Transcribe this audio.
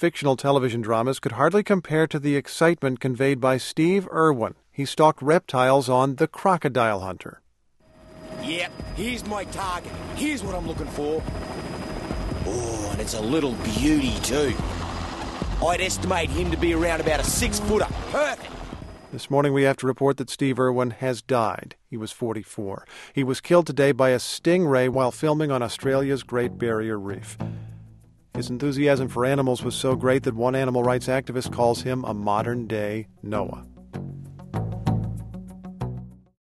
fictional television dramas could hardly compare to the excitement conveyed by Steve Irwin. He stalked reptiles on The Crocodile Hunter. Yep, here's my target. Here's what I'm looking for. Oh, and it's a little beauty too. I'd estimate him to be around about a 6-footer. Perfect. This morning we have to report that Steve Irwin has died. He was 44. He was killed today by a stingray while filming on Australia's Great Barrier Reef. His enthusiasm for animals was so great that one animal rights activist calls him a modern-day Noah.